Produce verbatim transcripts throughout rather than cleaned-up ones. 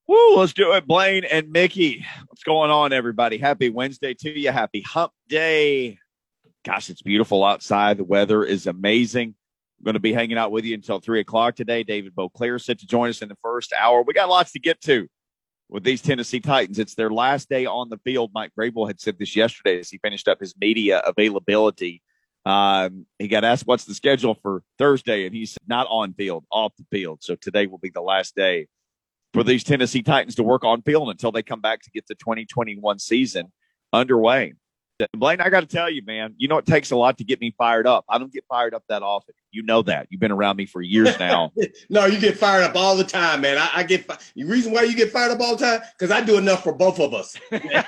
Woo, let's do it, Blaine and Mickey. What's going on, everybody? Happy Wednesday to you. Happy hump day. Gosh, it's beautiful outside. The weather is amazing. I'm going to be hanging out with you until three o'clock today. David Beauclair set to join us in the first hour. We got lots to get to with these Tennessee Titans. It's their last day on the field. Mike Vrabel had said this yesterday as he finished up his media availability. Um, he got asked what's the schedule for Thursday, and he's not on field, off the field. So today will be the last day for these Tennessee Titans to work on field until they come back to get the twenty twenty-one season underway. Blaine, I got to tell you, man, you know, it takes a lot to get me fired up. I don't get fired up that often. You know that. You've been around me for years now. No, you get fired up all the time, man. I, I get the reason why you get fired up all the time because I do enough for both of us.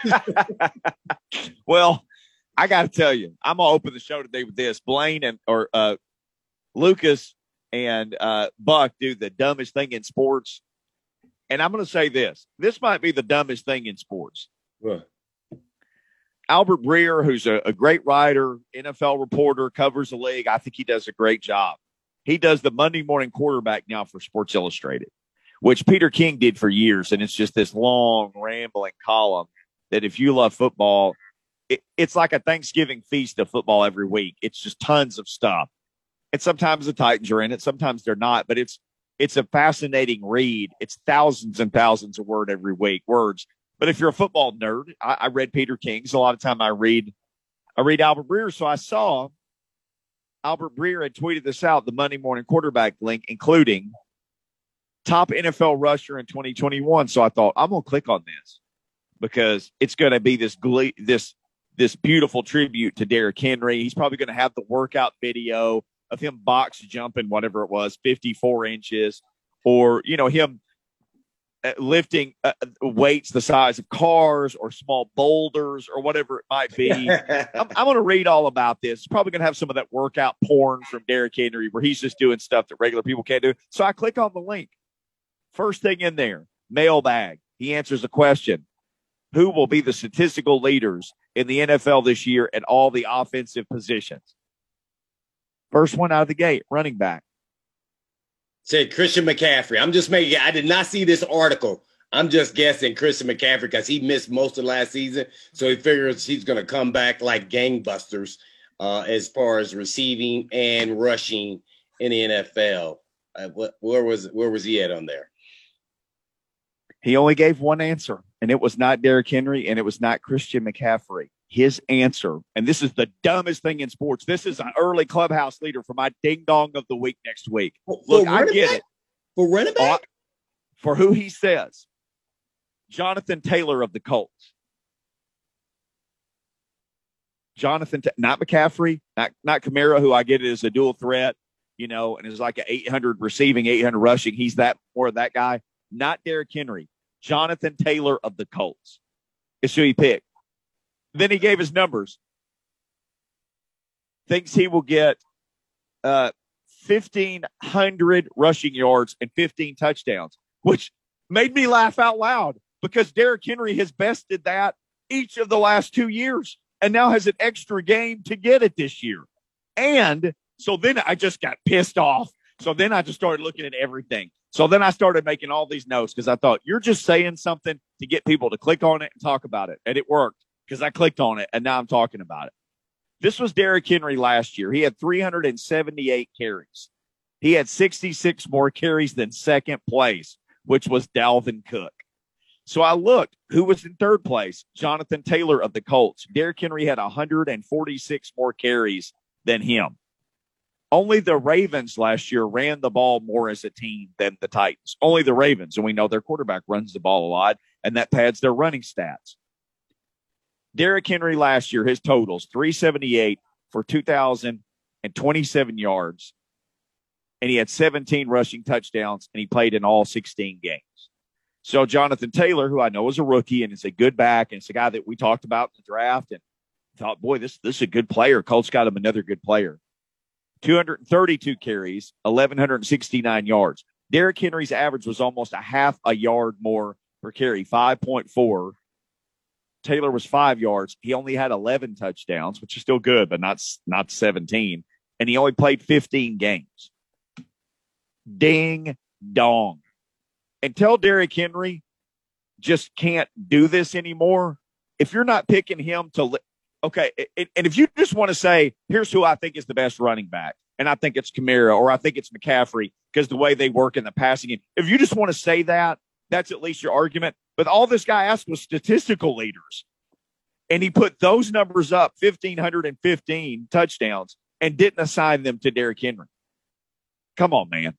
Well, I got to tell you, I'm gonna open the show today with this. Blaine and or uh, Lucas and uh, Buck do the dumbest thing in sports. And I'm going to say this. This might be the dumbest thing in sports. What? Albert Breer, who's a, a great writer, N F L reporter, covers the league. I think he does a great job. He does the Monday morning quarterback now for Sports Illustrated, which Peter King did for years. And it's just this long, rambling column that if you love football, it, it's like a Thanksgiving feast of football every week. It's just tons of stuff. And sometimes the Titans are in it. Sometimes they're not. But it's It's a fascinating read. It's thousands and thousands of word every week words. But if you're a football nerd, I, I read Peter King's. A lot of time I read, I read Albert Breer. So I saw Albert Breer had tweeted this out, the Monday morning quarterback link, including top N F L rusher in twenty twenty-one. So I thought I'm going to click on this because it's going to be this glee, this, this beautiful tribute to Derrick Henry. He's probably going to have the workout video of him box jumping, whatever it was, fifty-four inches, or, you know, him lifting uh, weights the size of cars or small boulders or whatever it might be. I'm, I'm going to read all about this. It's probably going to have some of that workout porn from Derrick Henry where he's just doing stuff that regular people can't do. So I click on the link. First thing in there, mailbag. He answers a question. Who will be the statistical leaders in the N F L this year at all the offensive positions? First one out of the gate, running back. Said Christian McCaffrey. I'm just making I did not see this article. I'm just guessing Christian McCaffrey because he missed most of last season. So he figures he's going to come back like gangbusters uh, as far as receiving and rushing in the N F L. Uh, what, where was where was he at on there? He only gave one answer, and it was not Derrick Henry, and it was not Christian McCaffrey. His answer, and this is the dumbest thing in sports. This is an early clubhouse leader for my ding dong of the week next week. For, Look, for I get back? it. For running back? Uh, for who he says. Jonathan Taylor of the Colts. Jonathan, not McCaffrey, not, not Kamara, who I get it as a dual threat, you know, and is like an eight hundred receiving, eight hundred rushing. He's that more of that guy. Not Derrick Henry. Jonathan Taylor of the Colts is who he picked. Then he gave his numbers. Thinks he will get uh, fifteen hundred rushing yards and fifteen touchdowns, which made me laugh out loud because Derrick Henry has bested that each of the last two years and now has an extra game to get it this year. And so then I just got pissed off. So then I just started looking at everything. So then I started making all these notes because I thought you're just saying something to get people to click on it and talk about it. And it worked. Because I clicked on it, and now I'm talking about it. This was Derrick Henry last year. He had three hundred seventy-eight carries. He had sixty-six more carries than second place, which was Dalvin Cook. So I looked. Who was in third place? Jonathan Taylor of the Colts. Derrick Henry had one hundred forty-six more carries than him. Only the Ravens last year ran the ball more as a team than the Titans. Only the Ravens, and we know their quarterback runs the ball a lot, and that pads their running stats. Derrick Henry last year, his totals, three seventy-eight for two thousand twenty-seven yards, and he had seventeen rushing touchdowns, and he played in all sixteen games. So Jonathan Taylor, who I know is a rookie and is a good back, and it's a guy that we talked about in the draft and thought, boy, this, this is a good player. Colts got him another good player. two hundred thirty-two carries, one thousand one hundred sixty-nine yards. Derrick Henry's average was almost a half a yard more per carry, five point four. Taylor was five yards. He only had eleven touchdowns, which is still good, but not, not seventeen. And he only played fifteen games. Ding dong. And tell Derrick Henry just can't do this anymore, if you're not picking him to li- okay, and if you just want to say, here's who I think is the best running back, and I think it's Kamara or I think it's McCaffrey because the way they work in the passing game, if you just want to say that, that's at least your argument. But all this guy asked was statistical leaders, and he put those numbers up, one thousand five hundred fifteen touchdowns, and didn't assign them to Derrick Henry. Come on, man.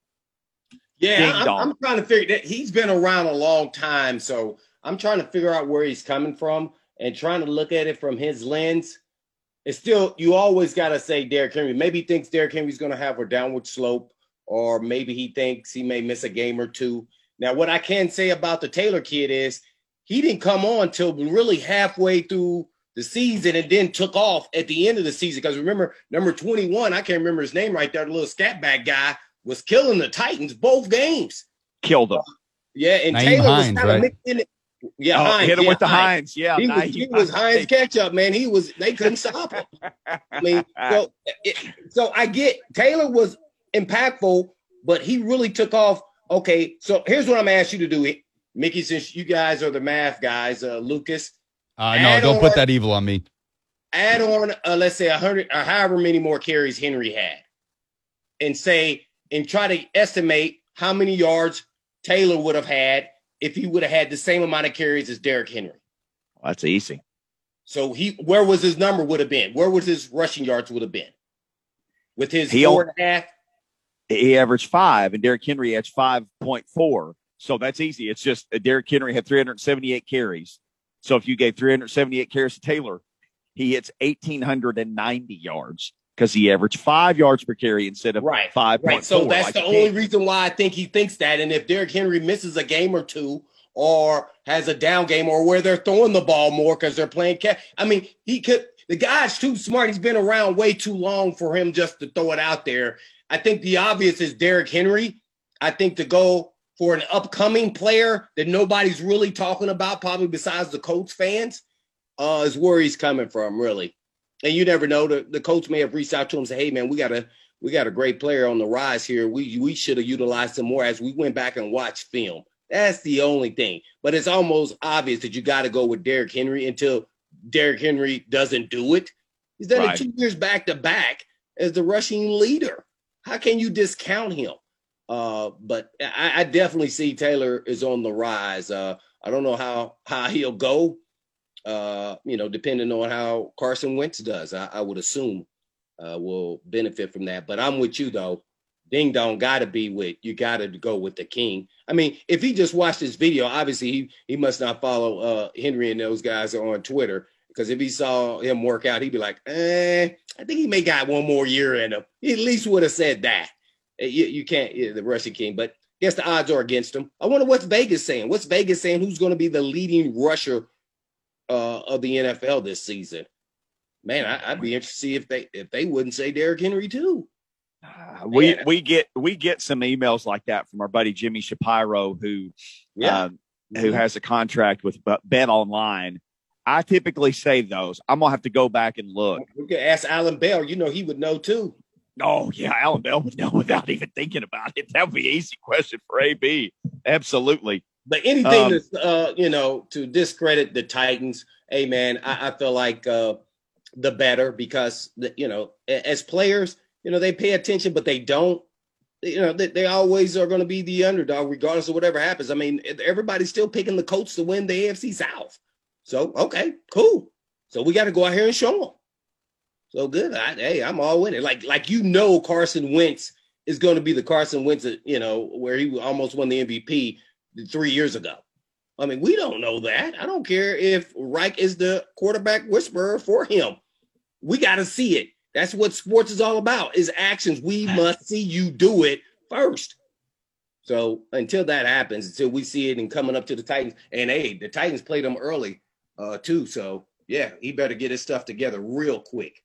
Yeah, I'm, I'm trying to figure that he's been around a long time, so I'm trying to figure out where he's coming from and trying to look at it from his lens. It's still, you always got to say Derrick Henry. Maybe he thinks Derrick Henry's going to have a downward slope, or maybe he thinks he may miss a game or two. Now, what I can say about the Taylor kid is he didn't come on till really halfway through the season and then took off at the end of the season. Because remember, number twenty-one, I can't remember his name right there, the little scat back guy, was killing the Titans both games. Killed them. Yeah, and Naeem Taylor Hines, was kind of right? mixed in it. Yeah, oh, Hines, hit him yeah, with the Hines. Hines. Yeah, he was, Naeem he was Hines Hines. catch up, man. He was. They couldn't stop him. I mean, so it, so I get Taylor was impactful, but he really took off. Okay, so here's what I'm gonna ask you to do, Mickey. Since you guys are the math guys, uh, Lucas. Uh, no, don't on, put that evil on me. Add on, uh, let's say a hundred or however many more carries Henry had, and say and try to estimate how many yards Taylor would have had if he would have had the same amount of carries as Derrick Henry. Well, that's easy. So he, where was his number would have been? Where was his rushing yards would have been? With his he four and a half? He averaged five, and Derrick Henry averaged five point four. So that's easy. It's just uh, Derrick Henry had three hundred seventy-eight carries. So if you gave three hundred seventy-eight carries to Taylor, he hits one thousand eight hundred ninety yards because he averaged five yards per carry instead of right, five. Right. So that's like the only reason why I think he thinks that. And if Derrick Henry misses a game or two or has a down game or where they're throwing the ball more because they're playing catch, I mean, he could. The guy's too smart. He's been around way too long for him just to throw it out there. I think the obvious is Derrick Henry. I think to go for an upcoming player that nobody's really talking about, probably besides the Colts fans, uh, is where he's coming from, really. And you never know. The, the coach may have reached out to him and said, hey, man, we got a we got a great player on the rise here. We we should have utilized him more as we went back and watched film. That's the only thing. But it's almost obvious that you got to go with Derrick Henry until Derrick Henry doesn't do it. He's done right. it two years back to back as the rushing leader. How can you discount him? Uh, but I, I definitely see Taylor is on the rise. Uh, I don't know how how he'll go. Uh, you know, depending on how Carson Wentz does, I, I would assume uh, will benefit from that. But I'm with you though. Ding dong, got to be with you. Got to go with the king. I mean, if he just watched this video, obviously he he must not follow uh, Henry and those guys on Twitter. Because if he saw him work out, he'd be like, eh, I think he may got one more year in him. He at least would have said that. You, you can't, yeah, the Russian king, but I guess the odds are against him. I wonder what's Vegas saying. What's Vegas saying? Who's going to be the leading rusher uh, of the N F L this season? Man, I, I'd be interested to see if they if they wouldn't say Derrick Henry too. Uh, we Man. we get we get some emails like that from our buddy Jimmy Shapiro, who yeah. um, mm-hmm. who has a contract with Bet Online. I typically say those. I'm gonna have to go back and look. We could ask Alan Bell. You know, he would know too. Oh yeah, Alan Bell would know without even thinking about it. That would be an easy question for A B. Absolutely. But anything um, that's uh, you know, to discredit the Titans, hey man, I, I feel like uh, the better because the, you know, as players, you know, they pay attention, but they don't. You know, they, they always are going to be the underdog, regardless of whatever happens. I mean, everybody's still picking the Colts to win the A F C South. So, okay, cool. So we got to go out here and show them. So good. I, hey, I'm all in it. Like, like you know, Carson Wentz is going to be the Carson Wentz, that, you know, where he almost won the M V P three years ago. I mean, we don't know that. I don't care if Reich is the quarterback whisperer for him. We got to see it. That's what sports is all about, is actions. We must see you do it first. So until that happens, until we see it and coming up to the Titans, and hey, the Titans played them early uh, too. So yeah, he better get his stuff together real quick.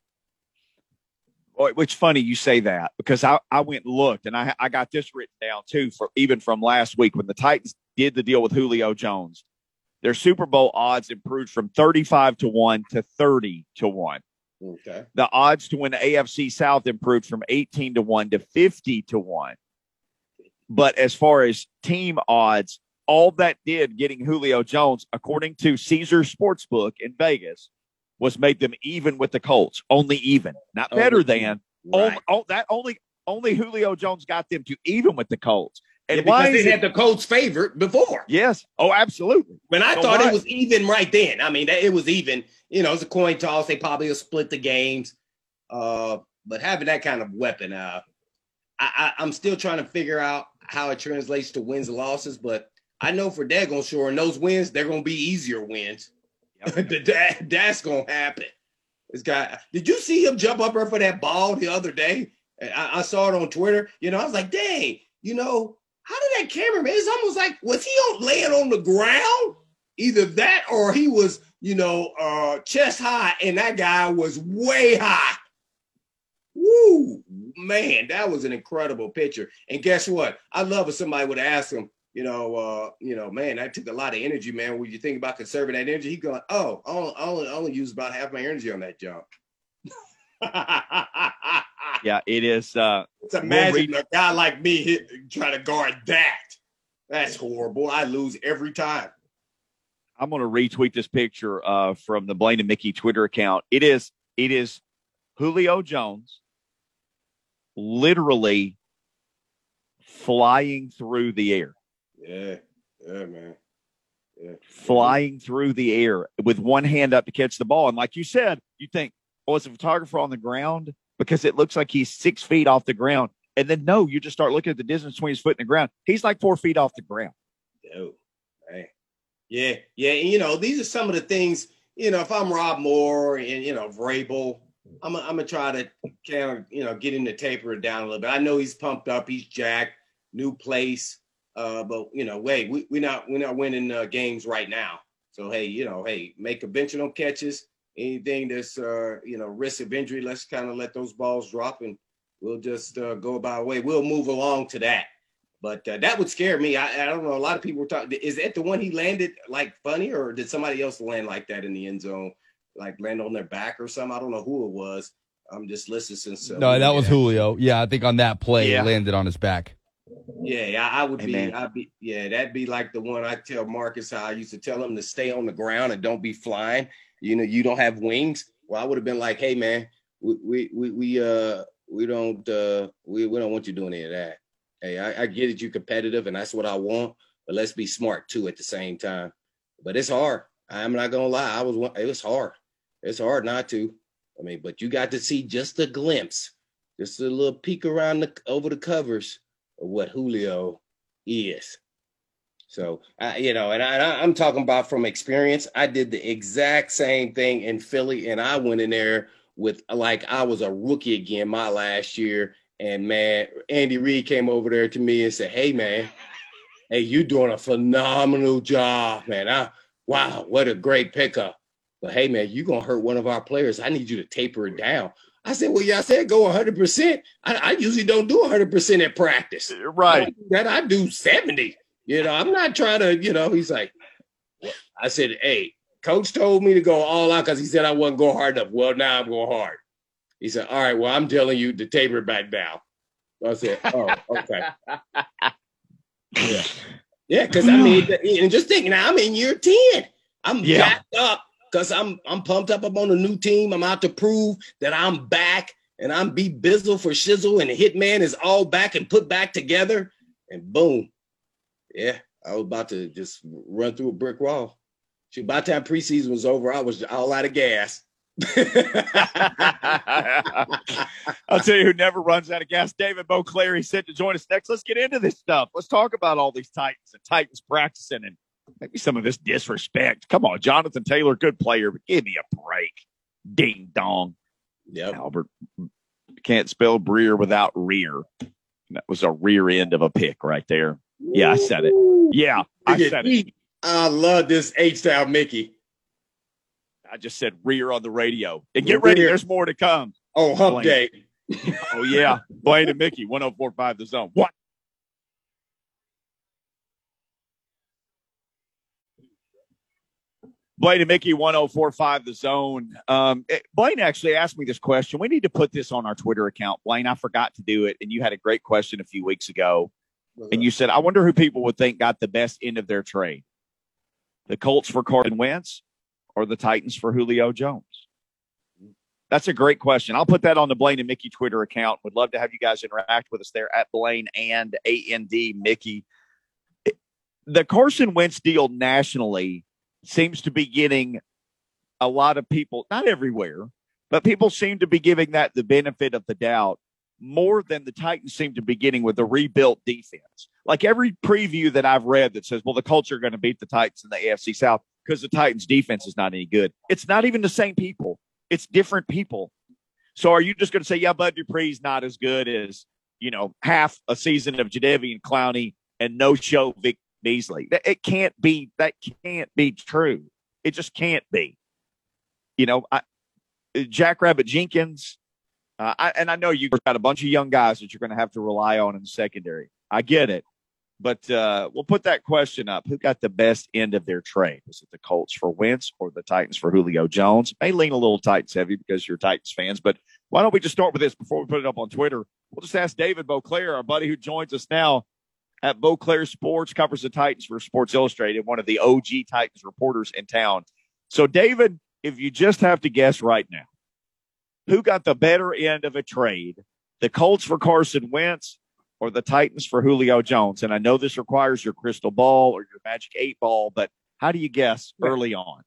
Which funny you say that, because I, I went and looked and I I got this written down too, for even from last week when the Titans did the deal with Julio Jones. Their Super Bowl odds improved from thirty-five to one to thirty to one. Okay. The odds to win the A F C South improved from eighteen to one to fifty to one. But as far as team odds, all that did getting Julio Jones, according to Caesar Sportsbook in Vegas, was made them even with the Colts. Only even, not better oh, than. Right. Oh, that only only Julio Jones got them to even with the Colts. And yeah, because they had the Colts favored before. Yes. Oh, absolutely. When I so thought why? It was even right then. I mean, it was even. You know, it's a coin toss. They probably will split the games. Uh, but having that kind of weapon, uh, I, I, I'm still trying to figure out how it translates to wins and losses. But I know for daggone sure, and those wins, they're going to be easier wins. that, that's going to happen. This guy, did you see him jump up there for that ball the other day? I, I saw it on Twitter. You know, I was like, dang, you know, how did that cameraman? It's almost like, was he on laying on the ground? Either that or he was, you know, uh, chest high, and that guy was way high. Woo, man, that was an incredible picture. And guess what? I love if somebody would ask him, you know, uh, you know, man, that took a lot of energy, man. When you think about conserving that energy, he going, oh, I only, I only, I only use about half my energy on that jump. Yeah, it is. Uh, Let's imagine a guy like me hit, trying to guard that. That's horrible. I lose every time. I'm going to retweet this picture uh, from the Blaine and Mickey Twitter account. It is, it is Julio Jones literally flying through the air. Yeah, yeah, man. Yeah. Flying through the air with one hand up to catch the ball. And like you said, you think, oh, it's a photographer on the ground because it looks like he's six feet off the ground. And then, no, you just start looking at the distance between his foot and the ground. He's like four feet off the ground. Oh, man. Yeah, yeah. And, you know, these are some of the things, you know, if I'm Rob Moore and, you know, Vrabel, I'm I'm going to try to kind of, you know, get him to taper it down a little bit. I know he's pumped up. He's jacked. New place. Uh, but, you know, wait, we, we're not, we're not winning uh, games right now. So, hey, you know, hey, make conventional catches. Anything that's, uh, you know, risk of injury, let's kind of let those balls drop and we'll just uh, go about our way. We'll move along to that. But uh, that would scare me. I, I don't know. A lot of people were talking. Is that the one he landed like funny, or did somebody else land like that in the end zone, like land on their back or something? I don't know who it was. I'm just listening since. Uh, no, that was Julio. Yeah, I think on that play, yeah. He landed on his back. Yeah, I, I would hey, be. Man. I'd be. Yeah, that'd be like the one I tell Marcus how I used to tell him to stay on the ground and don't be flying. You know, you don't have wings. Well, I would have been like, hey, man, we we we, we uh we don't uh we, we don't want you doing any of that. Hey, I, I get it, you're competitive, and that's what I want. But let's be smart too at the same time. But it's hard. I'm not gonna lie. I was. It was hard. It's hard not to. I mean, but you got to see just a glimpse, just a little peek around the over the covers of what Julio is. So, I, you know, and I, I'm talking about from experience. I did the exact same thing in Philly, and I went in there with like I was a rookie again my last year. And, man, Andy Reid came over there to me and said, hey, man, hey, you're doing a phenomenal job, man. I, wow, what a great pickup. But, hey, man, you're going to hurt one of our players. I need you to taper it down. I said, well, y'all said go one hundred percent. I, I usually don't do one hundred percent at practice. Right. I that I do seventy. You know, I'm not trying to, you know, he's like, well, I said, hey, coach told me to go all out because he said I wasn't going hard enough. Well, now I'm going hard. He said, all right, well, I'm telling you to taper it back down. I said, oh, okay. Yeah. Yeah, because I mean, and just thinking, I'm in year ten. I'm yeah. jacked up because I'm I'm pumped up. I'm on a new team. I'm out to prove that I'm back and I'm be Bizzle for Shizzle and Hitman is all back and put back together. And boom. Yeah, I was about to just run through a brick wall. See, by the time preseason was over, I was all out of gas. I'll tell you who never runs out of gas. David Beauclair, he's set to join us next. Let's get into this stuff. Let's talk about all these Titans and Titans practicing and maybe some of this disrespect. Come on, Jonathan Taylor, good player, but give me a break. Ding dong. Yep. Albert can't spell Breer without rear. That was a rear end of a pick right there. Yeah, I said it. Yeah, I said it. I love this H-style Mickey. I just said rear on the radio. And get ready, there's more to come. Oh, hump Blaine. day. Oh, yeah. Blaine and Mickey, one oh four point five The Zone. What? Blaine and Mickey, one oh four point five The Zone. Um, it, Blaine actually asked me this question. We need to put this on our Twitter account. Blaine, I forgot to do it, and you had a great question a few weeks ago. and you said, I wonder who people would think got the best end of their trade. The Colts for Carson Wentz or the Titans for Julio Jones? That's a great question. I'll put that on the Blaine and Mickey Twitter account. Would love to have you guys interact with us there at Blaine and A N D Mickey. The Carson Wentz deal nationally seems to be getting a lot of people, not everywhere, but people seem to be giving that the benefit of the doubt more than the Titans seem to be getting with the rebuilt defense. Like every preview that I've read that says, well, the Colts are going to beat the Titans in the A F C South because the Titans defense is not any good. It's not even the same people. It's different people. So are you just going to say, yeah, Bud Dupree's not as good as, you know, half a season of Jadeveon Clowney and no show Vic Beasley? It can't be, that can't be true. It just can't be. You know, I, Jackrabbit Jenkins, uh, I, and I know you've got a bunch of young guys that you're going to have to rely on in the secondary. I get it. But uh, we'll put that question up. Who got the best end of their trade? Was it the Colts for Wentz or the Titans for Julio Jones? May lean a little Titans heavy because you're Titans fans, but why don't we just start with this before we put it up on Twitter? We'll just ask David Beauclair, our buddy who joins us now at Beauclair Sports, covers the Titans for Sports Illustrated, one of the O G Titans reporters in town. So, David, if you just have to guess right now, who got the better end of a trade? The Colts for Carson Wentz or the Titans for Julio Jones? And I know this requires your crystal ball or your magic eight ball, but how do you guess early on?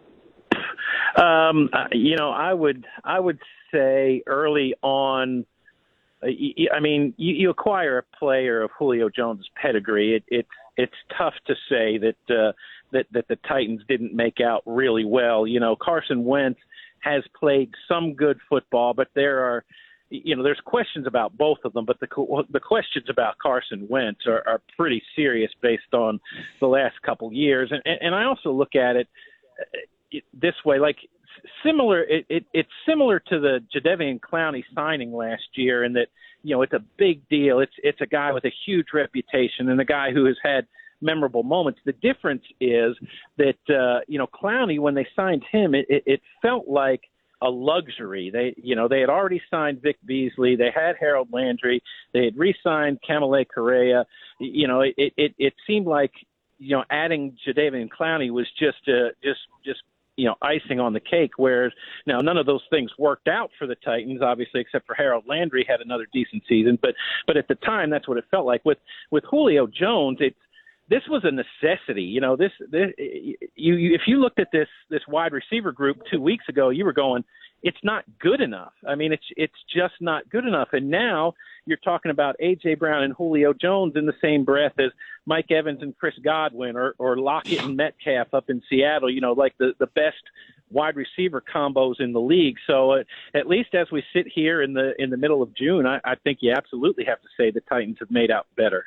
Um, you know, I would I would say early on, I mean, you, you acquire a player of Julio Jones' pedigree. It, it, it's tough to say that, uh, that that the Titans didn't make out really well. You know, Carson Wentz has played some good football, but there are, you know, there's questions about both of them, but the the questions about Carson Wentz are, are pretty serious based on the last couple years. And, and I also look at it this way, like similar, it, it, it's similar to the Jadeveon Clowney signing last year in that, you know, it's a big deal. It's, it's a guy with a huge reputation and a guy who has had memorable moments. The difference is that, uh, you know, Clowney, when they signed him, it, it, it felt like a luxury. They, you know, they had already signed Vic Beasley. They had Harold Landry. They had re-signed Kamalei Correa. You know, it, it, it seemed like, you know, adding Jadeveon Clowney was just, uh, just, just, you know, icing on the cake. Whereas now none of those things worked out for the Titans, obviously, except for Harold Landry had another decent season. But, but at the time, that's what it felt like with, with Julio Jones. It's, this was a necessity. You know, this, this you, you, if you looked at this, this wide receiver group two weeks ago, you were going, it's not good enough. I mean, it's, it's just not good enough. And now you're talking about A J Brown and Julio Jones in the same breath as Mike Evans and Chris Godwin, or, or Lockett and Metcalf up in Seattle, you know, like the, the best wide receiver combos in the league. So uh, at least as we sit here in the, in the middle of June, I, I think you absolutely have to say the Titans have made out better.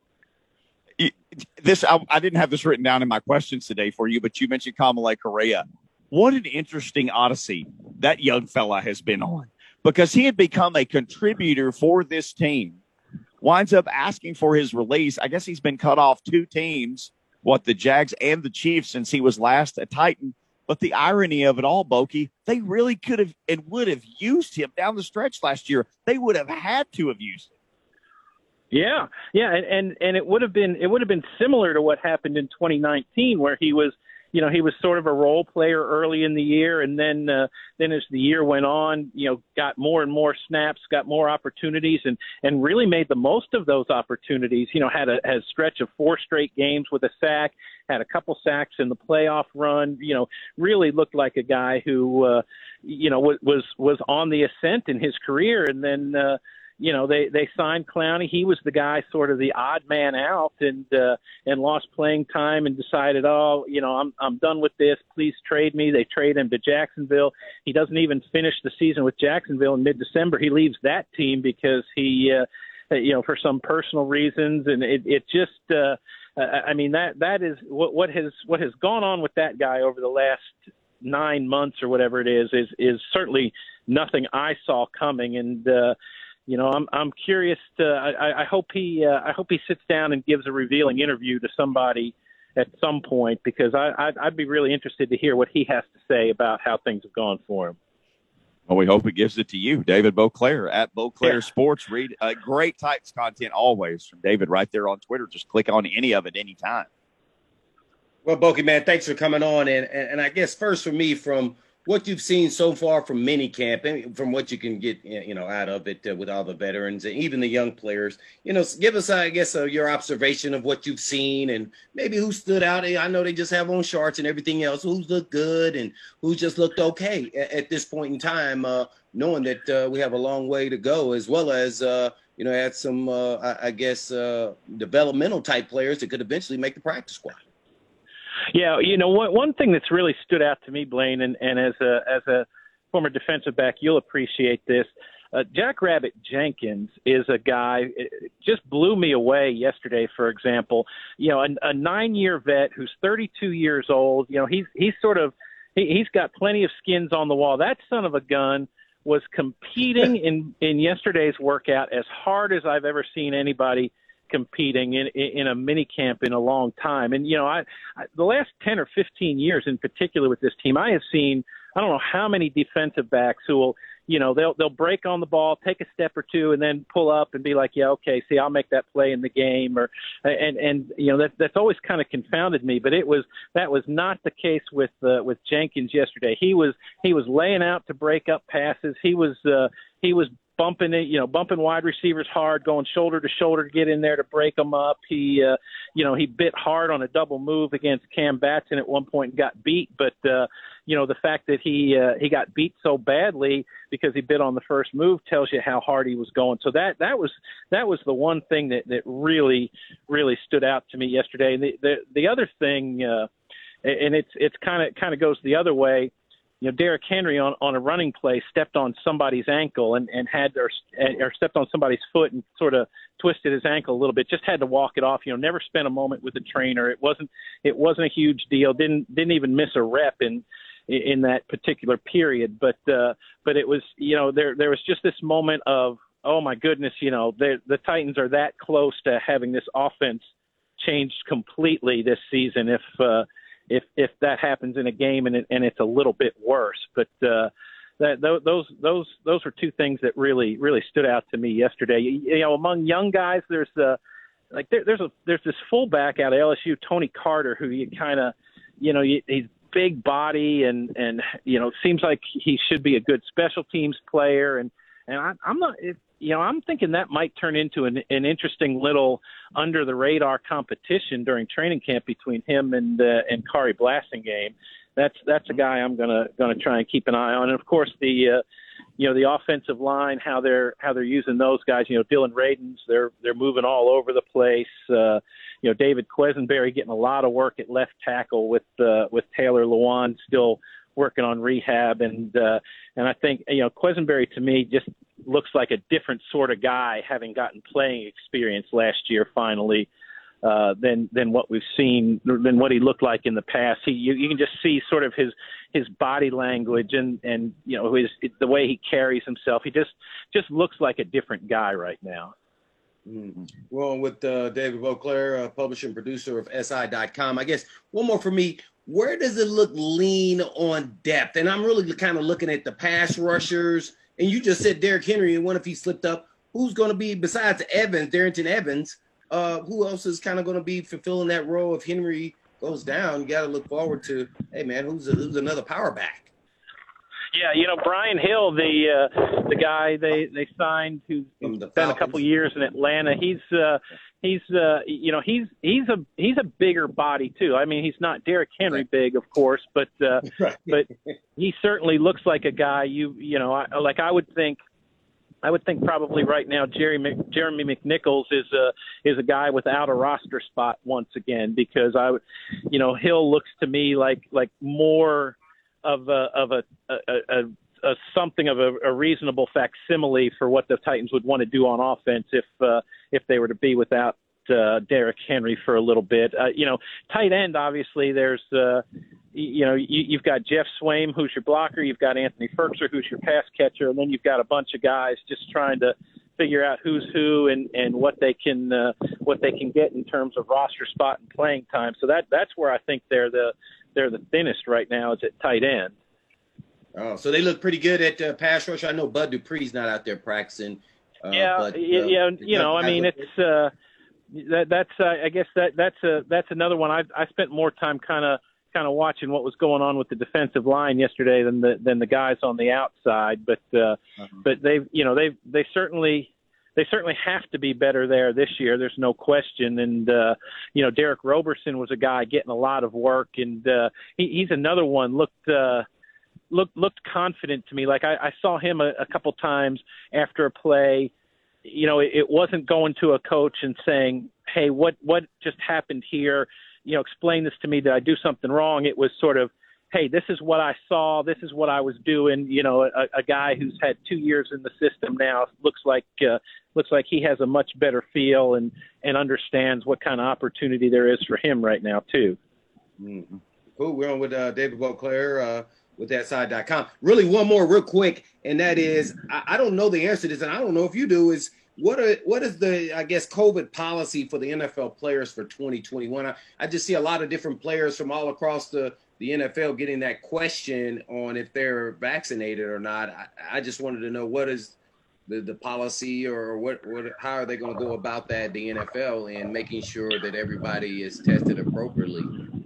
This I, I didn't have this written down in my questions today for you, but you mentioned Kamalei Correa. What an interesting odyssey that young fella has been on, because he had become a contributor for this team, winds up asking for his release. I guess he's been cut off two teams, what, the Jags and the Chiefs, since he was last a Titan. But the irony of it all, Bokey, they really could have and would have used him down the stretch last year. They would have had to have used him. Yeah, yeah, and, and and it would have been it would have been similar to what happened in twenty nineteen, where he was, you know, he was sort of a role player early in the year, and then uh, then as the year went on, you know, got more and more snaps, got more opportunities, and and really made the most of those opportunities. You know, had a, had a stretch of four straight games with a sack, had a couple sacks in the playoff run. You know, really looked like a guy who, uh, you know, was was was on the ascent in his career, and then. Uh, You know, they, they signed Clowney. He was the guy, sort of the odd man out, and uh, and lost playing time and decided, oh, you know, I'm I'm done with this. Please trade me. They trade him to Jacksonville. He doesn't even finish the season with Jacksonville in mid-December. He leaves that team because he, uh, you know, for some personal reasons, and it it just, uh, I mean, that that is what what has what has gone on with that guy over the last nine months or whatever it is is is certainly nothing I saw coming, and. Uh, You know, I'm I'm curious. To, I, I hope he uh, I hope he sits down and gives a revealing interview to somebody at some point, because I I'd, I'd be really interested to hear what he has to say about how things have gone for him. Well, we hope it gives it to you, David Beauclair at Beauclair Yeah. Sports. Read uh, great Titans content always from David right there on Twitter. Just click on any of it anytime. Well, Boki, man, thanks for coming on. And, and and I guess first for me, from what you've seen so far from minicamp and from what you can get, you know, out of it uh, with all the veterans and even the young players, you know, give us, I guess, uh, your observation of what you've seen and maybe who stood out. I know they just have on charts and everything else. Who's looked good and who just looked okay at, at this point in time, uh, knowing that uh, we have a long way to go, as well as, uh, you know, had some, uh, I, I guess, uh, developmental type players that could eventually make the practice squad. Yeah, you know, one, one thing that's really stood out to me, Blaine, and, and as a as a former defensive back, you'll appreciate this. Uh, Jack Rabbit Jenkins is a guy, it just blew me away yesterday, for example. You know, a, a nine-year vet who's thirty-two years old. You know, he's he's sort of he, he's got plenty of skins on the wall. That son of a gun was competing in, in yesterday's workout as hard as I've ever seen anybody competing in in a mini camp in a long time. And, you know, I, I the last ten or fifteen years in particular with this team, I have seen, I don't know how many defensive backs who will, you know, they'll, they'll break on the ball, take a step or two and then pull up and be like, yeah, okay, see, I'll make that play in the game. Or, and, and, you know, that, that's always kind of confounded me, but it was, that was not the case with, uh, with Jenkins yesterday. He was, he was laying out to break up passes. He was, uh, he was, bumping it, you know, bumping wide receivers hard, going shoulder to shoulder to get in there to break them up. He, uh, you know, he bit hard on a double move against Cam Batson at one point and got beat. But, uh, you know, the fact that he uh, he got beat so badly because he bit on the first move tells you how hard he was going. So that that was that was the one thing that, that really, really stood out to me yesterday. And the the, the other thing, uh, and it's it's kind of kind of goes the other way. You know, Derrick Henry on, on a running play stepped on somebody's ankle and, and had or, or stepped on somebody's foot and sort of twisted his ankle a little bit. Just had to walk it off. You know, never spent a moment with the trainer. It wasn't it wasn't a huge deal. Didn't didn't even miss a rep in in that particular period. But uh, but it was, you know, there there was just this moment of, oh my goodness, you know, the Titans are that close to having this offense changed completely this season. If uh, If if that happens in a game and it, and it's a little bit worse, but uh, that those those those were two things that really really stood out to me yesterday. You, you know, among young guys, there's uh, like there, there's a there's this fullback out of L S U, Tony Carter, who you kind of, you know, he's big body and and you know seems like he should be a good special teams player, and and I, I'm not. It, You know, I'm thinking that might turn into an, an interesting little under-the-radar competition during training camp between him and uh, and Kari Blasingame. That's that's a guy I'm gonna gonna try and keep an eye on. And of course, the uh, you know the offensive line, how they're how they're using those guys. You know, Dylan Radins, they're they're moving all over the place. Uh, you know, David Quesenberry getting a lot of work at left tackle with uh, with Taylor Lewan still working on rehab, and uh, and I think, you know, Quesenberry to me just looks like a different sort of guy, having gotten playing experience last year finally, uh, than than what we've seen, than what he looked like in the past. He you, you can just see sort of his his body language and and you know his the way he carries himself. He just just looks like a different guy right now. Mm-hmm. Well, with uh, David Beauclair, uh, publisher and producer of S I dot com, I guess one more for me. Where does it look lean on depth? And I'm really kind of looking at the pass rushers. And you just said Derrick Henry, and what if he slipped up? Who's going to be, besides Evans, Darrington Evans, uh, who else is kind of going to be fulfilling that role if Henry goes down? You got to look forward to, hey, man, who's, a, who's another power back? Yeah, you know, Brian Hill, the uh, the guy they, they signed who's spent a couple years in Atlanta, he's uh, he's uh, you know he's he's a he's a bigger body too. I mean, he's not Derrick Henry big, of course, but uh, right. but he certainly looks like a guy you you know I, like I would think. I would think probably right now Jerry Mc, Jeremy McNichols is a is a guy without a roster spot once again, because I would, you know, Hill looks to me like like more of a of a, a, a, a something of a, a reasonable facsimile for what the Titans would want to do on offense if uh, if they were to be without uh, Derrick Henry for a little bit. Uh, you know, tight end, obviously there's uh, you know, you, you've got Jeff Swaim, who's your blocker. You've got Anthony Ferkser, who's your pass catcher. And then you've got a bunch of guys just trying to figure out who's who and, and what they can uh, what they can get in terms of roster spot and playing time. So that that's where I think they're the they're the thinnest right now, is at tight end. Oh, so they look pretty good at uh, pass rush. I know Bud Dupree's not out there practicing. Uh, yeah, but, uh, yeah, you know, I mean, it's uh, that that's uh, I guess that that's a that's another one. I I spent more time kind of kind of watching what was going on with the defensive line yesterday than the than the guys on the outside. But uh, uh-huh. but they've you know they they certainly. They certainly have to be better there this year. There's no question. And, uh, you know, Derek Roberson was a guy getting a lot of work, and uh, he, he's another one looked uh, looked looked confident to me. Like I, I saw him a, a couple times after a play. You know, it, it wasn't going to a coach and saying, hey, what, what just happened here? You know, explain this to me. Did I do something wrong? It was sort of, hey, this is what I saw. This is what I was doing. You know, a, a guy who's had two years in the system now looks like uh, looks like he has a much better feel and, and understands what kind of opportunity there is for him right now, too. Mm-hmm. Cool. We're on with uh, David Beauclair uh, with that side dot com. Really, one more real quick, and that is, I, I don't know the answer to this, and I don't know if you do, is what are what is the, I guess, COVID policy for the N F L players for twenty twenty-one? I, I just see a lot of different players from all across the the N F L getting that question on if they're vaccinated or not. I, I just wanted to know what is the, the policy or what, what how are they going to go about that, the N F L, and making sure that everybody is tested appropriately?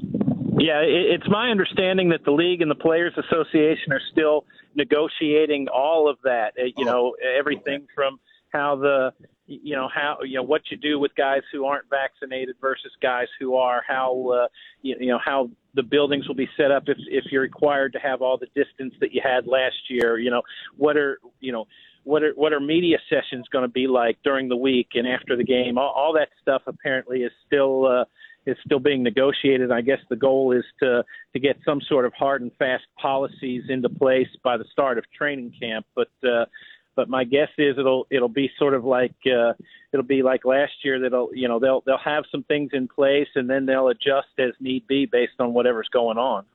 Yeah, it, it's my understanding that the league and the Players Association are still negotiating all of that. Uh, you oh, know, everything okay. from how the you know how you know what you do with guys who aren't vaccinated versus guys who are, how uh, you, you know how the buildings will be set up if if you're required to have all the distance that you had last year. You know, what are you know what are what are media sessions going to be like during the week and after the game? All, all that stuff apparently is still uh, is still being negotiated. I guess the goal is to to get some sort of hard and fast policies into place by the start of training camp. But uh, But my guess is it'll it'll be sort of like uh, it'll be like last year. That'll you know they'll they'll have some things in place and then they'll adjust as need be based on whatever's going on.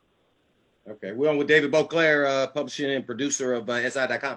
Okay, we're on with David Beauclair, uh, publisher and producer of uh, S I dot com.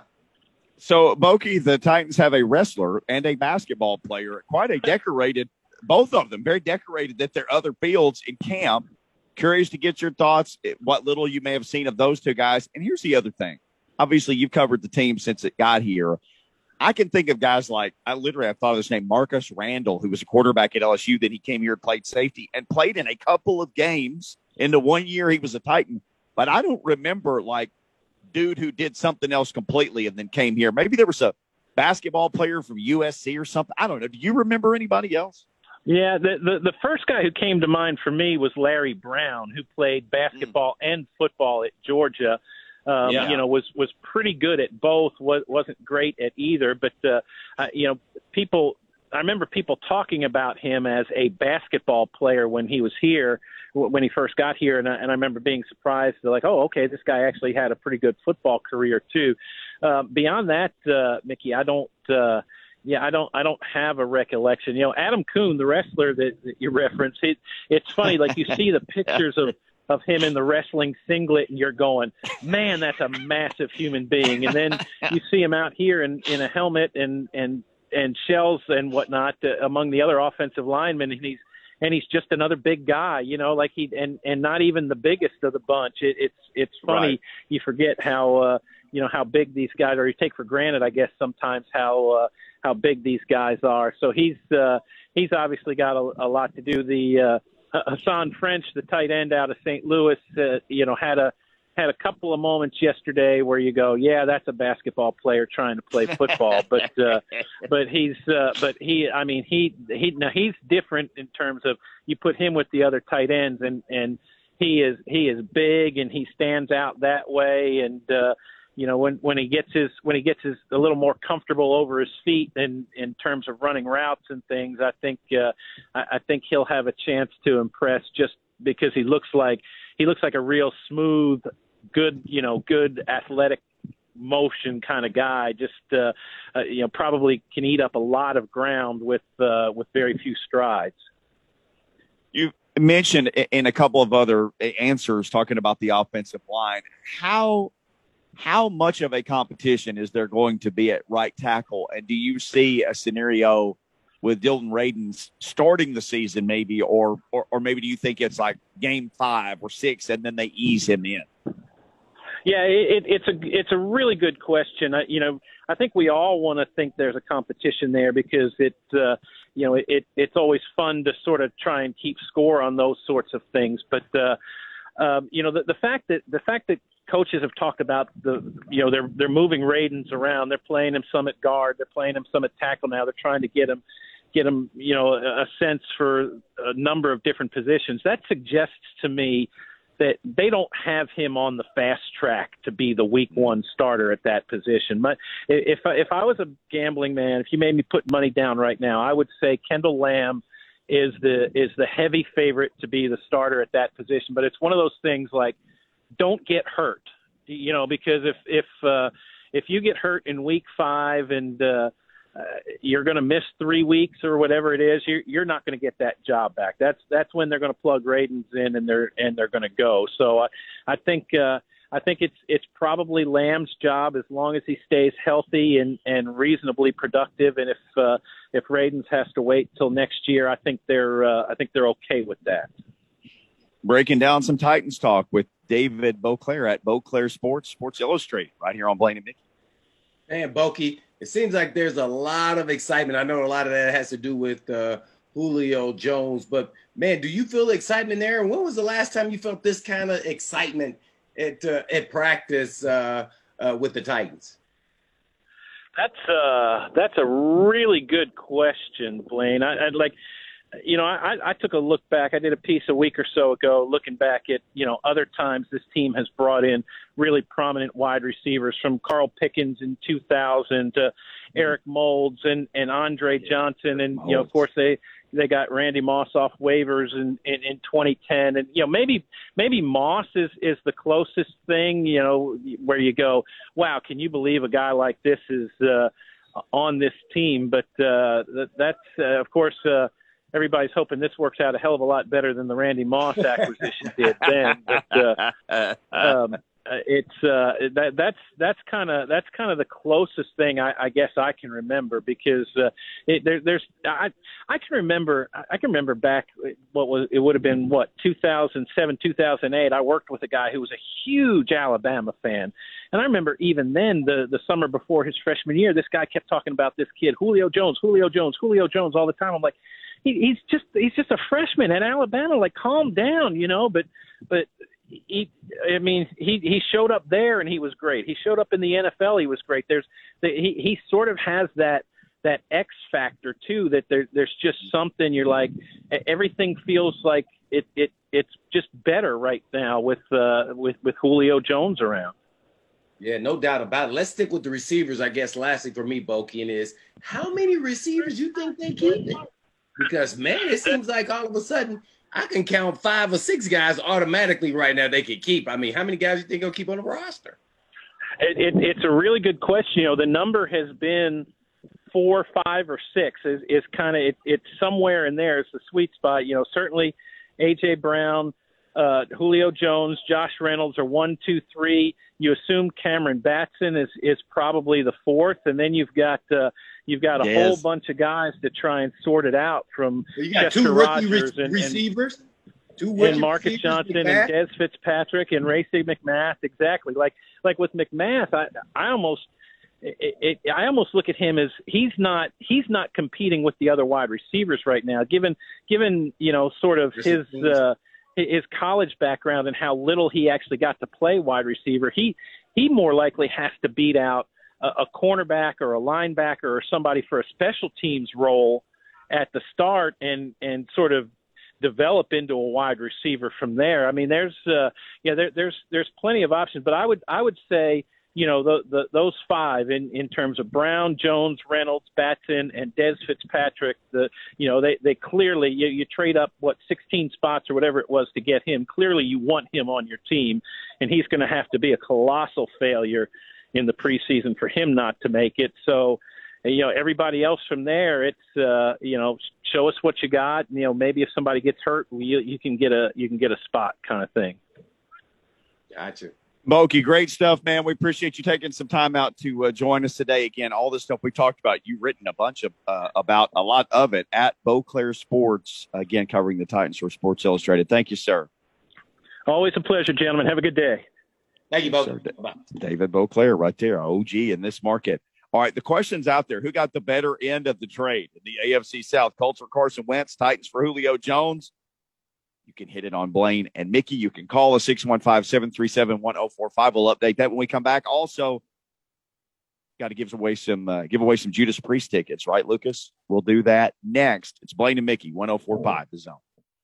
So, Boki, the Titans have a wrestler and a basketball player, quite a decorated, both of them very decorated at their other fields in camp. Curious to get your thoughts, what little you may have seen of those two guys. And here's the other thing. Obviously, you've covered the team since it got here. I can think of guys like, I literally have thought of this name, Marcus Randall, who was a quarterback at L S U. Then he came here and played safety and played in a couple of games in the one year he was a Titan. But I don't remember, like, dude who did something else completely and then came here. Maybe there was a basketball player from U S C or something. I don't know. Do you remember anybody else? Yeah, the, the, the first guy who came to mind for me was Larry Brown, who played basketball mm. and football at Georgia. Um, yeah. You know, was was pretty good at both. was wasn't great at either. But uh, uh, you know, people. I remember people talking about him as a basketball player when he was here, when he first got here, and I, and I remember being surprised. They're like, "Oh, okay, this guy actually had a pretty good football career too." Uh, beyond that, uh, Mickey, I don't. Uh, Yeah, I don't. I don't have a recollection. You know, Adam Kuhn, the wrestler that, that you referenced. It, it's funny, like you see the pictures of. of him in the wrestling singlet, and you're going, man, that's a massive human being. And then you see him out here in, in a helmet and, and, and shells and whatnot uh, among the other offensive linemen. And he's, and he's just another big guy, you know, like he, and, and not even the biggest of the bunch. It, it's, it's funny. Right. You forget how, uh, you know, how big these guys are. You take for granted, I guess, sometimes how, uh, how big these guys are. So he's, uh, he's obviously got a, a lot to do. The, uh, Hassan French, the tight end out of Saint Louis, uh, you know, had a had a couple of moments yesterday where you go, yeah, that's a basketball player trying to play football, but uh, but he's uh, but he, I mean, he he now he's different in terms of you put him with the other tight ends, and and he is he is big and he stands out that way, and uh, you know, when, when he gets his when he gets his a little more comfortable over his feet in, in terms of running routes and things, I think uh, I, I think he'll have a chance to impress just because he looks like he looks like a real smooth, good you know good athletic motion kind of guy. Just uh, uh, you know probably can eat up a lot of ground with uh, with very few strides. You mentioned in a couple of other answers talking about the offensive line, how. How much of a competition is there going to be at right tackle? And do you see a scenario with Dylan Radin starting the season maybe, or, or or maybe do you think it's like game five or six and then they ease him in? Yeah, it, it's a it's a really good question. I, you know, I think we all want to think there's a competition there because it, uh, you know, it it's always fun to sort of try and keep score on those sorts of things. But uh, um, you know, the, the fact that the fact that coaches have talked about the, you know, they're they're moving Radunz around. They're playing him some at guard. They're playing him some at tackle now. They're trying to get him get him, you know, a sense for a number of different positions. That suggests to me that they don't have him on the fast track to be the week one starter at that position. But if I, if I was a gambling man, if you made me put money down right now, I would say Kendall Lamb is the is the heavy favorite to be the starter at that position. But it's one of those things like, don't get hurt, you know, because if if uh, if you get hurt in week five and uh, uh, you're going to miss three weeks or whatever it is, you're, you're not going to get that job back. That's that's when they're going to plug Radunz in and they're and they're going to go. So I I think uh, I think it's it's probably Lamb's job as long as he stays healthy and, and reasonably productive. And if uh, if Radunz has to wait till next year, I think they're uh, I think they're okay with that. Breaking down some Titans talk with David Beauclair at Beauclair Sports, Sports Illustrated, right here on Blaine and Mickey. Man, Bokey, it seems like there's a lot of excitement. I know a lot of that has to do with uh, Julio Jones, but man, do you feel excitement there? And when was the last time you felt this kind of excitement at uh, at practice uh, uh, with the Titans? That's uh, that's a really good question, Blaine. I, I'd like. You know, I, I took a look back. I did a piece a week or so ago looking back at, you know, other times this team has brought in really prominent wide receivers, from Carl Pickens in two thousand to Eric Moulds and, and Andre Johnson. And, you know, of course, they, they got Randy Moss off waivers in, in, in twenty ten. And, you know, maybe maybe Moss is, is the closest thing, you know, where you go, wow, can you believe a guy like this is uh, on this team? But uh, that, that's, uh, of course, uh, everybody's hoping this works out a hell of a lot better than the Randy Moss acquisition did then. But uh, um, it's uh, that, that's that's kind of that's kind of the closest thing I, I guess I can remember, because uh, it, there, there's I I can remember I can remember back what was it would have been what two thousand seven two thousand eight. I worked with a guy who was a huge Alabama fan, and I remember even then the the summer before his freshman year, this guy kept talking about this kid Julio Jones, Julio Jones, Julio Jones all the time. I'm like, He, he's just he's just a freshman at Alabama. Like, calm down, you know. But but he, I mean, he he showed up there and he was great. He showed up in the N F L. He was great. There's he he sort of has that that X factor too. That there there's just something you're like, everything feels like it it it's just better right now with uh with with Julio Jones around. Yeah, no doubt about it. Let's stick with the receivers, I guess. Lastly for me, Bokian, is how many receivers you think they keep? Because, man, it seems like all of a sudden I can count five or six guys automatically right now they could keep. I mean, how many guys do you think they'll keep on the roster? It, it, it's a really good question. You know, the number has been four, five, or six is, is kind of it, – it's somewhere in there. It's the sweet spot. You know, certainly A J. Brown, uh, Julio Jones, Josh Reynolds are one, two, three. You assume Cameron Batson is, is probably the fourth, and then you've got uh, – You've got a yes. whole bunch of guys to try and sort it out, from you got Chester two rookie Rogers re- and, receivers, and, two and rookie Marcus receivers, Johnson McMath. and Des Fitzpatrick and Racey McMath. Exactly. Like like with McMath, I I almost it, it, I almost look at him as he's not he's not competing with the other wide receivers right now. Given given you know sort of his uh, his college background and how little he actually got to play wide receiver, he he more likely has to beat out a cornerback or a linebacker or somebody for a special teams role at the start and, and sort of develop into a wide receiver from there. I mean, there's, uh, yeah, there, there's, there's plenty of options, but I would, I would say, you know, the, the, those five in, in terms of Brown, Jones, Reynolds, Batson, and Des Fitzpatrick, the, you know, they, they clearly, you, you trade up what, sixteen spots or whatever it was to get him. Clearly you want him on your team, and he's going to have to be a colossal failure in the preseason for him not to make it. So, you know, everybody else from there, it's, uh, you know, show us what you got. You know, maybe if somebody gets hurt, you, you can get a, you can get a spot kind of thing. Gotcha. Bokey, great stuff, man. We appreciate you taking some time out to uh, join us today. Again, all this stuff we talked about, you've written a bunch of, uh, about a lot of it at Beauclair Sports, again, covering the Titans for Sports Illustrated. Thank you, sir. Always a pleasure, gentlemen. Have a good day. Thank you, Yes, both. sir. David Beauclair right there, O G in this market. All right, the question's out there. Who got the better end of the trade in the A F C South? Colts for Carson Wentz, Titans for Julio Jones. You can hit it on Blaine and Mickey. You can call us six one five, seven three seven, one oh four five. We'll update that when we come back. Also, got to give away some uh, give away some Judas Priest tickets, right, Lucas? We'll do that next. It's Blaine and Mickey, one oh four point five, The Zone.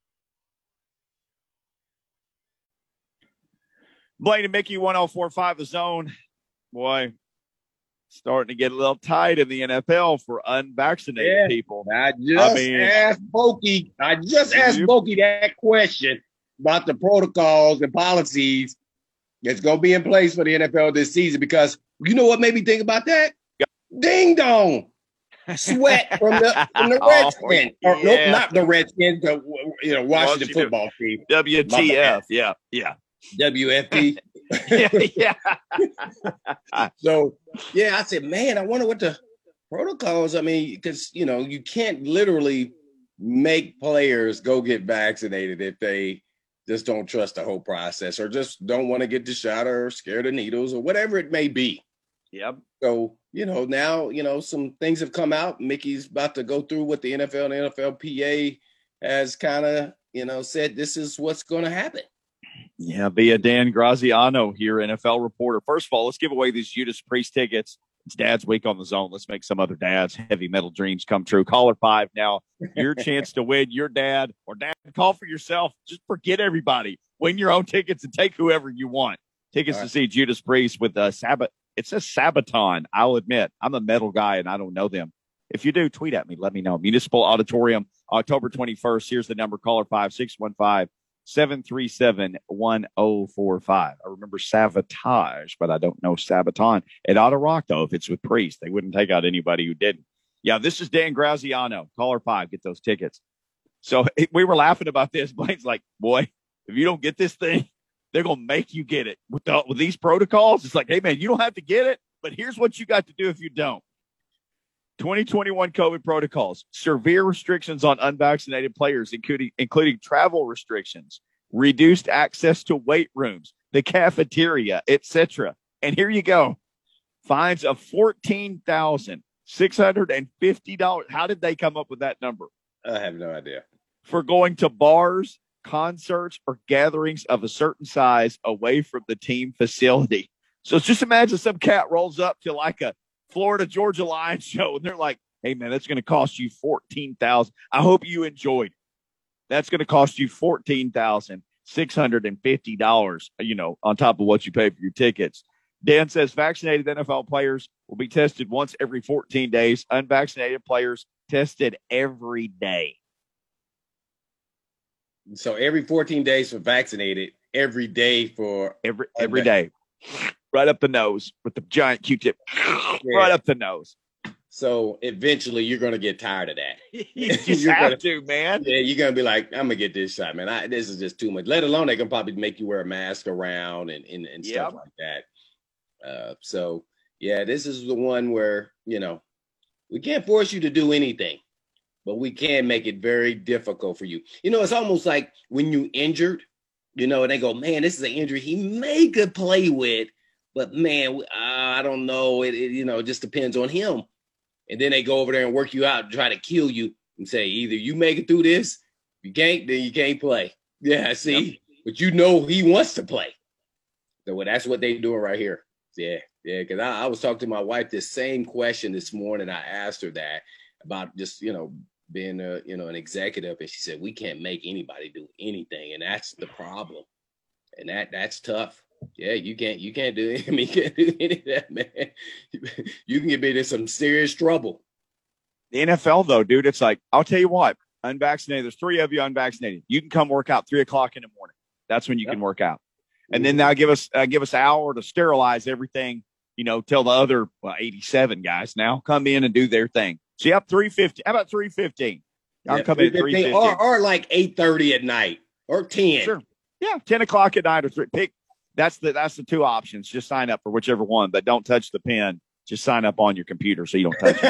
Blaine and Mickey, one oh four point five, The Zone. Boy, starting to get a little tight in the N F L for unvaccinated Yeah. people. I just I mean, asked Bokey. I just asked you- Bokey that question about the protocols and policies that's going to be in place for the N F L this season. Because you know what made me think about that? Ding dong, sweat from the from the Oh, Redskins. Or, yeah. nope, not the Redskins. The you know Washington, Washington. football team. W T F. Yeah, yeah. W F P. yeah, yeah. So, yeah, I said, man, I wonder what the protocols. I mean, because you know, you can't literally make players go get vaccinated if they just don't trust the whole process or just don't want to get the shot or scared of needles or whatever it may be. Yep. So, you know, now, you know, some things have come out. Mickey's about to go through what the N F L and N F L P A has kind of, you know, said this is what's going to happen. Yeah, via Dan Graziano here, N F L reporter. First of all, let's give away these Judas Priest tickets. It's Dad's Week on the Zone. Let's make some other dads' heavy metal dreams come true. Caller five now. Your chance to win your dad or dad. Call for yourself. Just forget everybody. Win your own tickets and take whoever you want. Tickets All right. to see Judas Priest with uh, Sabbath. It says Sabaton. I'll admit, I'm a metal guy and I don't know them. If you do, tweet at me. Let me know. Municipal Auditorium, October twenty-first. Here's the number. Caller five six one five. seven three seven, one oh four five. I remember Savatage, but I don't know Sabaton. It ought to rock, though, if it's with Priest. They wouldn't take out anybody who didn't. Yeah, this is Dan Graziano. Caller five. Get those tickets. So we were laughing about this. Blaine's like, boy, if you don't get this thing, they're going to make you get it. With, the, with these protocols, it's like, hey, man, you don't have to get it, but here's what you got to do if you don't. twenty twenty-one COVID protocols, severe restrictions on unvaccinated players, including, including travel restrictions, reduced access to weight rooms, the cafeteria, et cetera. And here you go. Fines of fourteen thousand six hundred fifty dollars. How did they come up with that number? I have no idea. For going to bars, concerts, or gatherings of a certain size away from the team facility. So just imagine some cat rolls up to like a Florida Georgia Lions show, and they're like, hey, man, that's going to cost you fourteen thousand dollars. I hope you enjoyed it. That's going to cost you fourteen thousand six hundred fifty dollars, you know, on top of what you pay for your tickets. Dan says vaccinated N F L players will be tested once every fourteen days. Unvaccinated players tested every day. So every fourteen days for vaccinated, every day for Every every day. Right up the nose with the giant Q-tip. Right up the nose. So eventually you're going to get tired of that. You just You're have gonna- to, man. Yeah, you're going to be like, I'm going to get this shot, man. I, this is just too much. Let alone they can probably make you wear a mask around and, and, and stuff Yep. like that. Uh, so, yeah, this is the one where, you know, we can't force you to do anything, but we can make it very difficult for you. You know, it's almost like when you injured, you know, and they go, man, this is an injury he may could play with, but man, uh, I don't know. It, it, you know, it just depends on him. And then they go over there and work you out and try to kill you and say, either you make it through this, if you can't, then you can't play. Yeah, see? Yep. But you know he wants to play. So well, that's what they're doing right here. Yeah, yeah, because I, I was talking to my wife this same question this morning. I asked her that about just, you know, being a, you know, an executive. And she said, we can't make anybody do anything. And that's the problem. And that that's tough. Yeah, you can't you can't do it. I mean, you can't do any of that, man. You can get in some serious trouble. The N F L, though, dude, it's like, I'll tell you what, unvaccinated, there's three of you unvaccinated. You can come work out three o'clock in the morning. That's when you Yep. can work out. And then now give us uh, give us an hour to sterilize everything, you know, till the other well, eighty-seven guys now come in and do their thing. So, yep, three fifty. How about three fifteen? I'll Yeah, come in at three three fifteen. fifteen, or, or like eight thirty at night or ten. Sure. Yeah, ten o'clock at night or three. Pick. That's the that's the two options. Just sign up for whichever one, but don't touch the pen. Just sign up on your computer so you don't touch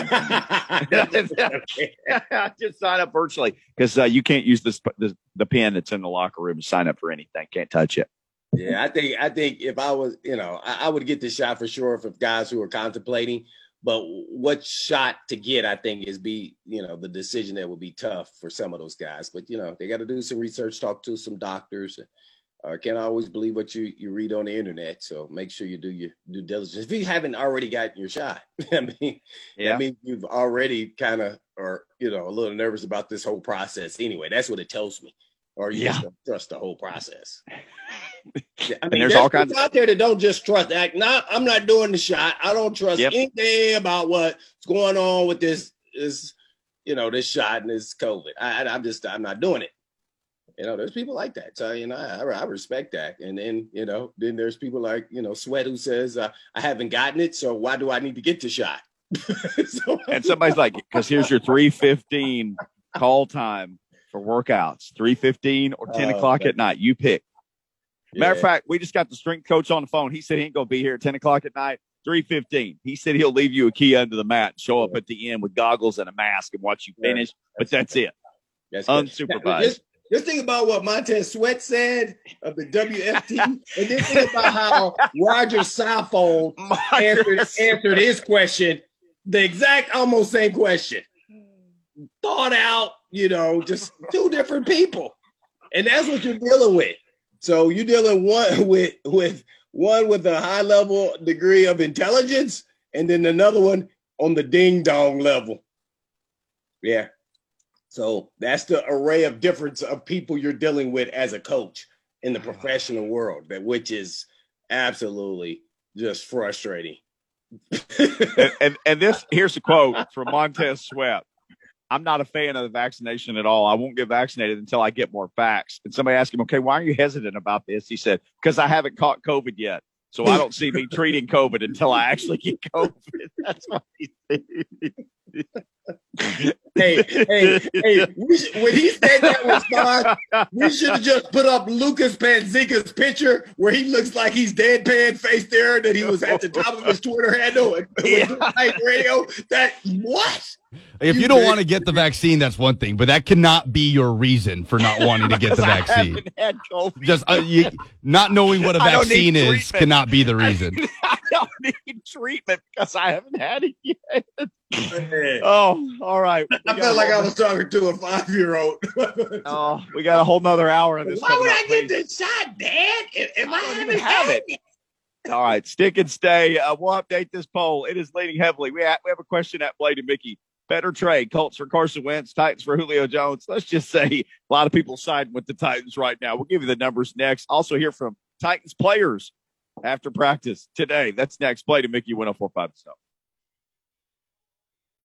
it. Just sign up virtually because uh, you can't use this the, the pen that's in the locker room to sign up for anything. Can't touch it. Yeah, I think I think if I was, you know, I, I would get the shot for sure for guys who are contemplating. But what shot to get, I think, is be, you know, the decision that would be tough for some of those guys. But, you know, they got to do some research, talk to some doctors. Uh, can't always believe what you, you read on the internet. So make sure you do your due diligence. If you haven't already gotten your shot, I mean, yeah. I mean, you've already kind of are, you know, a little nervous about this whole process anyway. That's what it tells me. Or you yeah. just don't trust the whole process. Yeah, I mean, there's, there's all kinds out there that don't just trust. Like, nah, I'm not doing the shot. I don't trust yep. anything about what's going on with this, this, you know, this shot and this COVID. I, I'm just, I'm not doing it. You know, there's people like that. So, you know, I, I respect that. And then, you know, then there's people like, you know, Sweat who says, uh, I haven't gotten it. So why do I need to get the shot? so, and somebody's like, because here's your three fifteen call time for workouts, three fifteen or ten oh, o'clock okay. at night. You pick. Yeah. Matter of fact, we just got the strength coach on the phone. He said he ain't going to be here at ten o'clock at night, three fifteen. He said he'll leave you a key under the mat and show up at the end with goggles and a mask and watch you finish. Yeah. But that's it. That's unsupervised. Now, just, just think about what Montez Sweat said of the W F T. And then think about how Roger Saffold answered, answered his question, the exact almost same question. Thought out, you know, just two different people. And that's what you're dealing with. So you're dealing one with with one with a high level degree of intelligence, and then another one on the ding dong level. Yeah. So that's the array of difference of people you're dealing with as a coach in the professional world, that which is absolutely just frustrating. and, and and this here's a quote from Montez Sweat. I'm not a fan of the vaccination at all. I won't get vaccinated until I get more facts. And somebody asked him, okay, why are you hesitant about this? He said, because I haven't caught COVID yet. So I don't see me treating COVID until I actually get COVID. That's what he said. hey, hey, hey, we should, when he said that response, we should have just put up Lucas Panzica's picture where he looks like he's deadpan faced there, that he was at the top of his Twitter handle and yeah. radio. That what? If you, you don't want to get the vaccine, that's one thing, but that cannot be your reason for not wanting to get the vaccine. Just uh, you, not knowing what a vaccine is cannot be the reason. I don't need treatment because I haven't had it yet. Oh, all right. I felt like I was talking to a five-year-old. Oh, we got a whole nother hour of this. Why would I get this shot, Dad? If, if I, I haven't have it. it. All right, stick and stay. Uh, we'll update this poll. It is leaning heavily. We have, we have a question at Blade and Mickey. Better trade, Colts for Carson Wentz, Titans for Julio Jones. Let's just say a lot of people siding with the Titans right now. We'll give you the numbers next. Also hear from Titans players after practice today. That's next. Blade and Mickey, one oh four point five.